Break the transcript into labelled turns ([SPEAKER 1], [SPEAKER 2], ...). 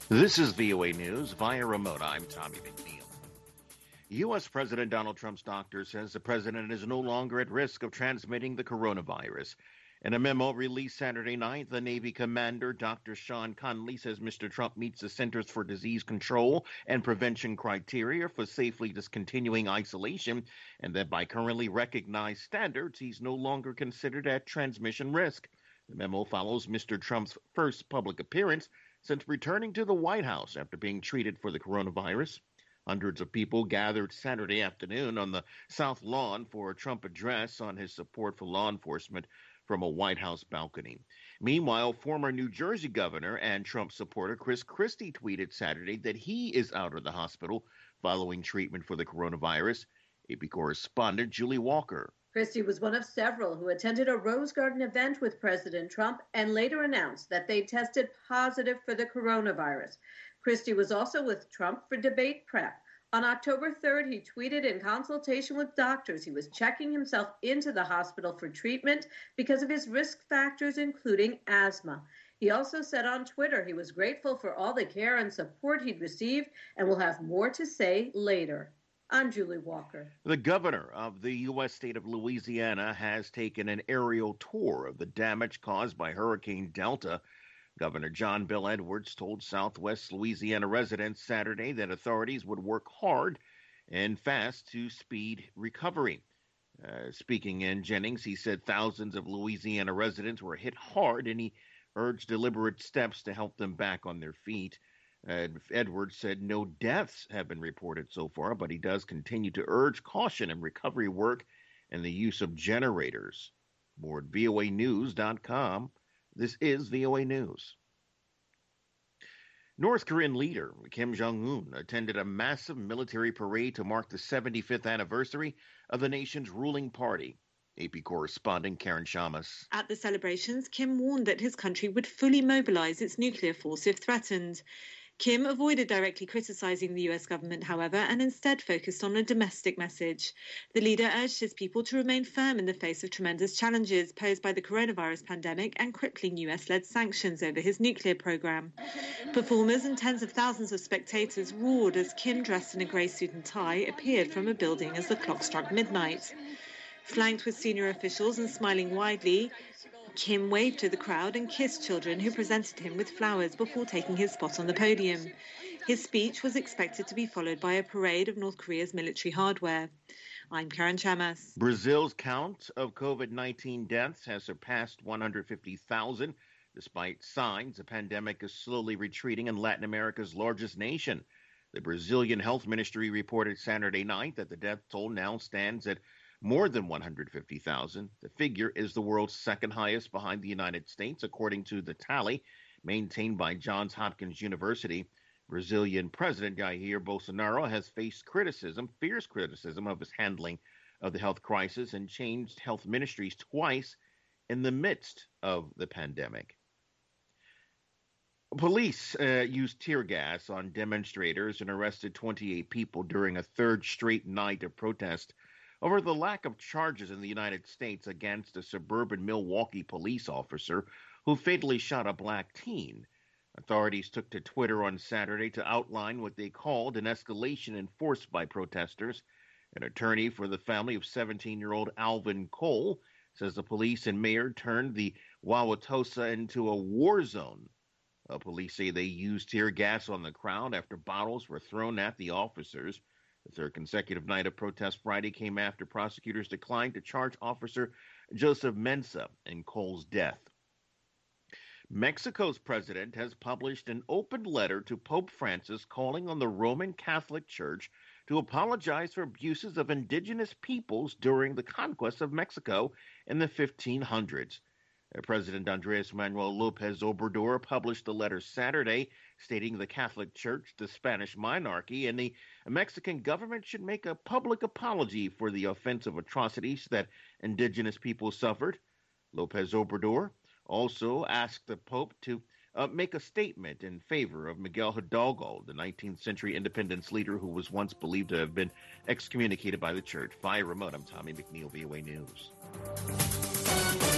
[SPEAKER 1] This is VOA News via remote. I'm Tommy McNeil. U.S. President Donald Trump's doctor says the president is no longer at risk of transmitting the coronavirus. In a memo released Saturday night, the Navy commander, Dr. Sean Conley, says Mr. Trump meets the Centers for Disease Control and Prevention criteria for safely discontinuing isolation, and that by currently recognized standards, he's no longer considered at transmission risk. The memo follows Mr. Trump's first public appearance since returning to the White House after being treated for the coronavirus. Hundreds of people gathered Saturday afternoon on the South Lawn for a Trump address on his support for law enforcement from a White House balcony. Meanwhile, former New Jersey governor and Trump supporter Chris Christie tweeted Saturday that he is out of the hospital following treatment for the coronavirus. AP correspondent Julie Walker.
[SPEAKER 2] Christie was one of several who attended a Rose Garden event with President Trump and later announced that they tested positive for the coronavirus. Christie was also with Trump for debate prep. On October 3rd, he tweeted in consultation with doctors he was checking himself into the hospital for treatment because of his risk factors, including asthma. He also said on Twitter he was grateful for all the care and support he'd received and will have more to say later. I'm Julie Walker.
[SPEAKER 1] The governor of the U.S. state of Louisiana has taken an aerial tour of the damage caused by Hurricane Delta. Governor John Bel Edwards told Southwest Louisiana residents Saturday that authorities would work hard and fast to speed recovery. Speaking in Jennings, he said thousands of Louisiana residents were hit hard, and he urged deliberate steps to help them back on their feet. Edwards said no deaths have been reported so far, but he does continue to urge caution in recovery work and the use of generators. More at voanews.com. This is VOA News. North Korean leader Kim Jong-un attended a massive military parade to mark the 75th anniversary of the nation's ruling party. AP correspondent Karen Shamas.
[SPEAKER 3] At the celebrations, Kim warned that his country would fully mobilize its nuclear force if threatened. Kim avoided directly criticizing the US government, however, and instead focused on a domestic message. The leader urged his people to remain firm in the face of tremendous challenges posed by the coronavirus pandemic and crippling US-led sanctions over his nuclear program. Performers and tens of thousands of spectators roared as Kim, dressed in a grey suit and tie, appeared from a building as the clock struck midnight. Flanked with senior officials and smiling widely, Kim waved to the crowd and kissed children who presented him with flowers before taking his spot on the podium. His speech was expected to be followed by a parade of North Korea's military hardware. I'm Karen Chamas.
[SPEAKER 1] Brazil's count of COVID-19 deaths has surpassed 150,000, despite signs the pandemic is slowly retreating in Latin America's largest nation. The Brazilian Health Ministry reported Saturday night that the death toll now stands at more than 150,000. The figure is the world's second highest behind the United States, according to the tally maintained by Johns Hopkins University. Brazilian President Jair Bolsonaro has faced fierce criticism of his handling of the health crisis and changed health ministries twice in the midst of the pandemic. Police used tear gas on demonstrators and arrested 28 people during a third straight night of protest over the lack of charges in the United States against a suburban Milwaukee police officer who fatally shot a black teen. Authorities took to Twitter on Saturday to outline what they called an escalation enforced by protesters. An attorney for the family of 17-year-old Alvin Cole says the police and mayor turned the Wauwatosa into a war zone. Police say they used tear gas on the crowd after bottles were thrown at the officers. The third consecutive night of protest Friday came after prosecutors declined to charge Officer Joseph Mensah in Cole's death. Mexico's president has published an open letter to Pope Francis calling on the Roman Catholic Church to apologize for abuses of indigenous peoples during the conquest of Mexico in the 1500s. President Andres Manuel López Obrador published a letter Saturday stating the Catholic Church, the Spanish monarchy, and the Mexican government should make a public apology for the offensive atrocities that indigenous people suffered. López Obrador also asked the Pope to make a statement in favor of Miguel Hidalgo, the 19th century independence leader who was once believed to have been excommunicated by the church. Via remote, I'm Tommy McNeil, VOA News.